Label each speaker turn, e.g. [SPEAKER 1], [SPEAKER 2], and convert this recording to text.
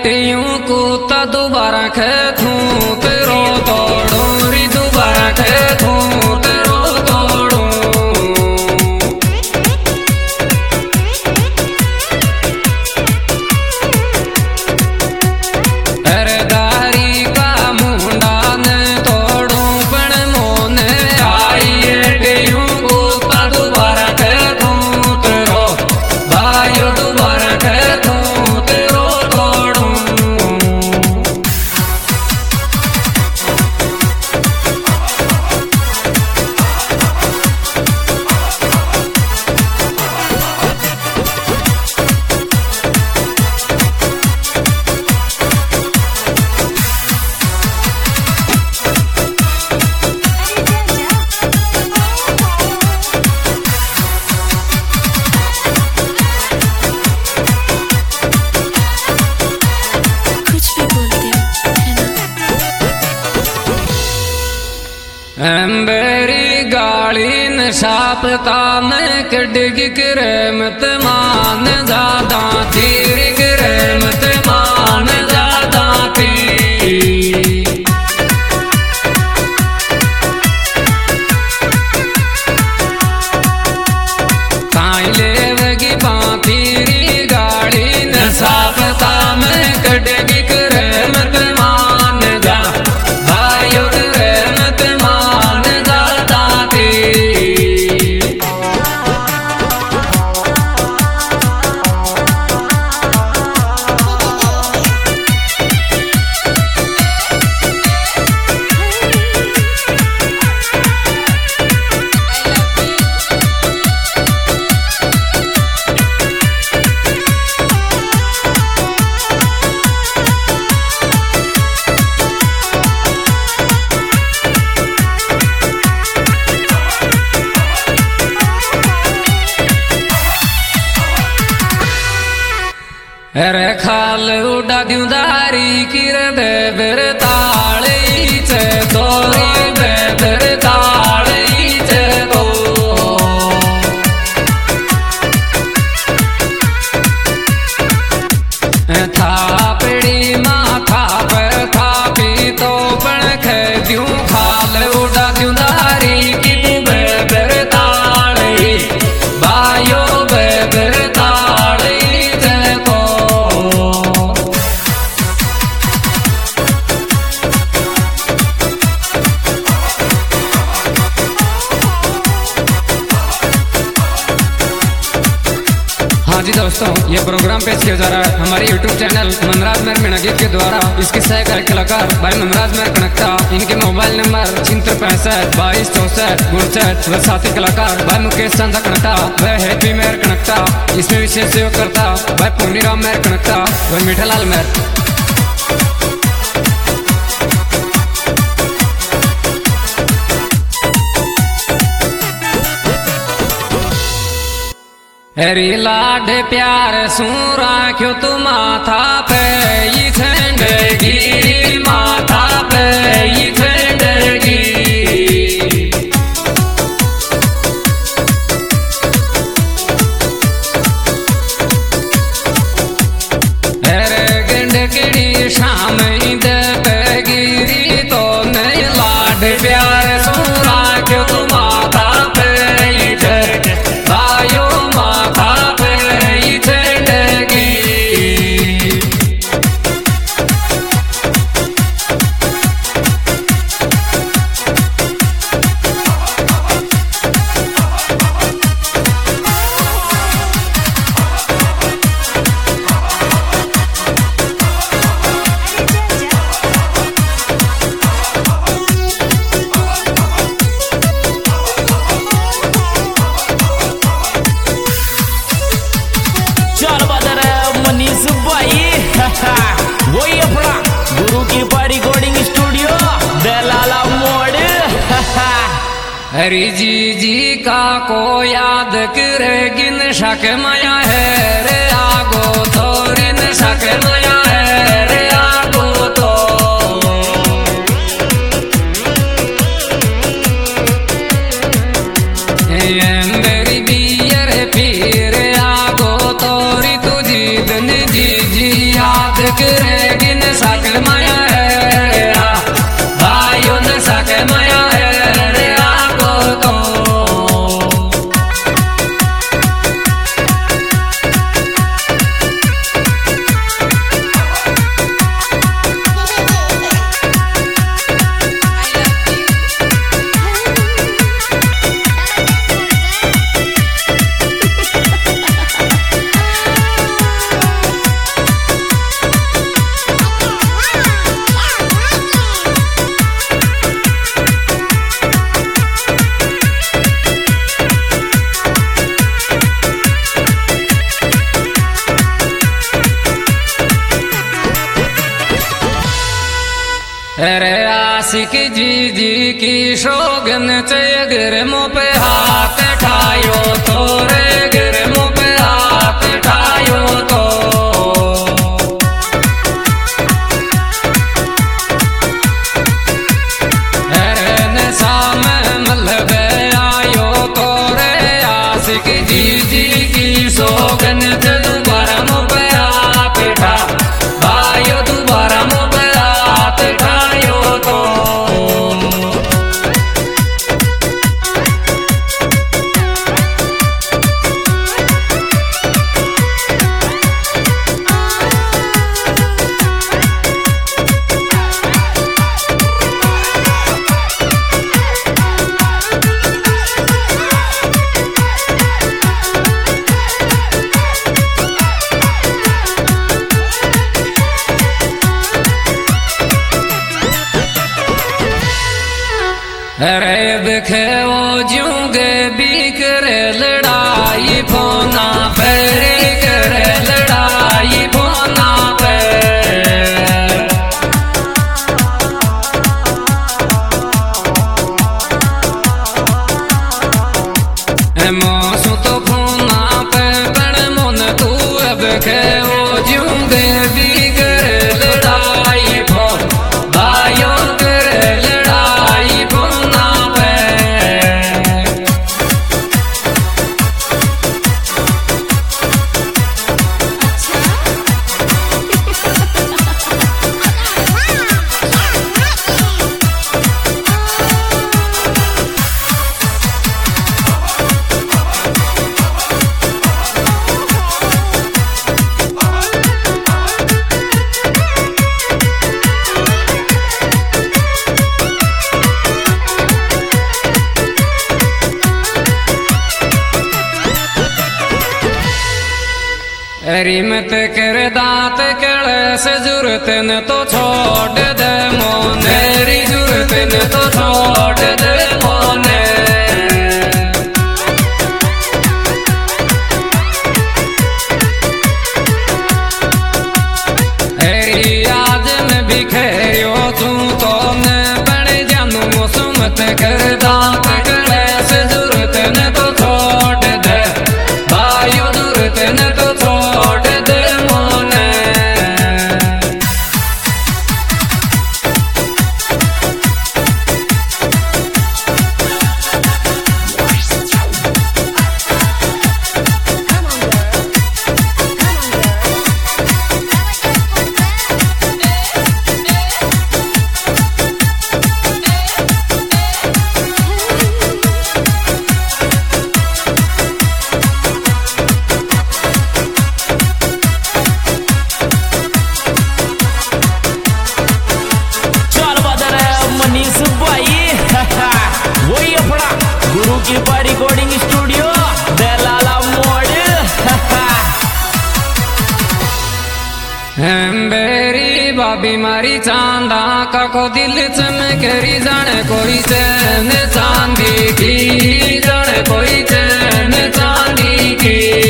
[SPEAKER 1] टियों को ता दोबारा खेथूं तेरो तोड़ूं री दोबारा खेथूं तेरो तोड़ूं। अरदारी का मुंडा ने तोड़ूं पण मोने आई टियों को ता दोबारा खेथूं तेरो भाइयों दोबारा खेथूं तेरो तोड़ूं। मेरी गाली न सापता मैं कड़गी करमत मान ज्यादा तेरी करमत मान ज्यादा थी। काई लेवगी तेरी गाली न सापता मैं कड़गी करमत मान जा भाइयों करमत मान ज्यादा थी। अरे खाल उड़ा दूं दारी किर बेबर ताली चे तोरी बेबर ताली चे तो। थापड़ी माथा पर थापी तो पण खे दूं खाल उड़ा दूं दारी की तू बेबर ताली भाइयों बेबर ताली चे तो। हाँ जी दोस्तों, ये प्रोग्राम पेश किया जा रहा है हमारे YouTube चैनल मनराज मेहर मीणा के द्वारा। इसके सहायक कलाकार भाई मनराज मेहर कनकता। इनके मोबाइल नंबर 7665 22 64 59 व साथी कलाकार भाई मुकेश चंदा कनकता व हैप्पी मेहर कनकता। इसमें विशेष सहयोग करता भाई पूर्णिराम मेहर कनकता व मीठालाल मेहर। हरी लाड प्यार सू राख्यो तू माथा पे ये झंडगी माथा पे ये झंडगी। अरे गंडकड़ी शाम गिरी तो नहीं लाड प्यार सू राख्यो तू माथा पे ये भाइयों
[SPEAKER 2] वही अपना गुरु की पारी रिकॉर्डिंग स्टूडियो दलाला मोड़।
[SPEAKER 1] हरी जी का को याद करे गिन शक माया है रे आगो तो रिन शक माया है रे आगो तो। मेरी बियर फिर आगो तोरी तुझी दिन जी याद करे अरे आशिक जी जी की शोगन चे गिर मुँह पे हाथ ठायो तो रे गिर मुँह पे हाथ ठायो तो अरे नशा में मलबे आयो तो रे आशिक जी जी की शोगन चे दोबारा मुँह पे हाथ ठा भाइयों दोबारा मुँह पे हाथ ठायो तो अरे देखे वो जूंगे बीकरे लड़ाई फोना पैरे करे लड़ाई फोना पे मौसू तो फोना पे बड़ मन तू अब खे वो जूंगे बीकरे लड़ाई फोन भाइयों करे लड़ाई फोना पे रिमत कर दांत कड़े से जरूरत न तो छोड़ दे मोने री जरूरत न तो छोड़ दे मोने हरी आज में बिखेरियो तू तो न बड़े जानू मौसमत कर दांत कड़े से जरूरत न तो छोड़ दे भाइयों जरूरत न तो छोड़ दे मोने
[SPEAKER 2] चल बदर मनीष भाई वही अपना गुरु की रिकॉर्डिंग स्टूडियो दलाला मोड़
[SPEAKER 1] मेरी बाबी मारी चांदा का को दिल चमकरी जाने कोई चैन चांदी की जाने कोई चैन चांदी की